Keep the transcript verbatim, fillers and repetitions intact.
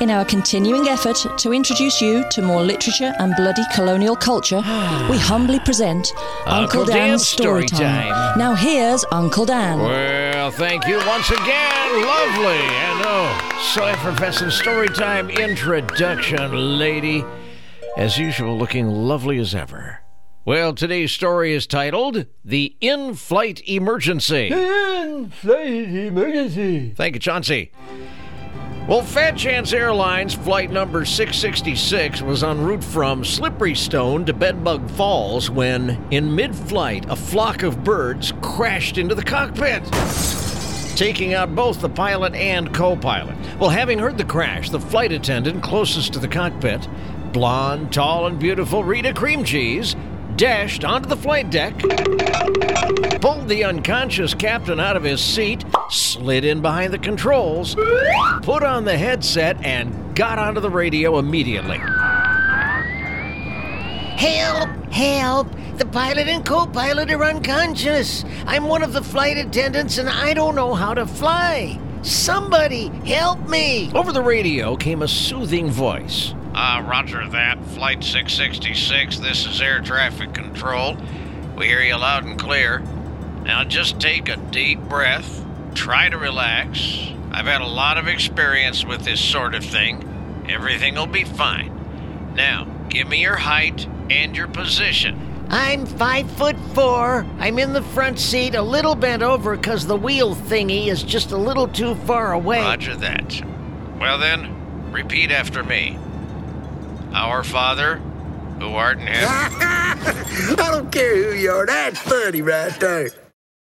In our continuing effort to introduce you to more literature and bloody colonial culture, we humbly present Uncle, Uncle Dan's Dan's Story Storytime. Time. Now here's Uncle Dan. Well, thank you once again. Lovely. And oh, so effervescent Storytime introduction, lady. As usual, looking lovely as ever. Well, today's story is titled The In-Flight Emergency. In-Flight Emergency. Thank you, Chauncey. Well, Fat Chance Airlines flight number six sixty-six was en route from Slippery Stone to Bedbug Falls when, in mid-flight, a flock of birds crashed into the cockpit, taking out both the pilot and co-pilot. Well, having heard the crash, the flight attendant closest to the cockpit, blonde, tall, and beautiful Rita Cream Cheese, dashed onto the flight deck, pulled the unconscious captain out of his seat, slid in behind the controls, put on the headset, and got onto the radio immediately. Help! Help! The pilot and co-pilot are unconscious. I'm one of the flight attendants and I don't know how to fly. Somebody help me! Over the radio came a soothing voice. Uh, roger that. Flight six sixty-six, this is air traffic control. We hear you loud and clear. Now just take a deep breath. Try to relax. I've had a lot of experience with this sort of thing. Everything will be fine. Now, give me your height and your position. I'm five foot four. I'm in the front seat, a little bent over because the wheel thingy is just a little too far away. Roger that. Well then, repeat after me. Our Father, who art in heaven. I don't care who you are. That's funny right there.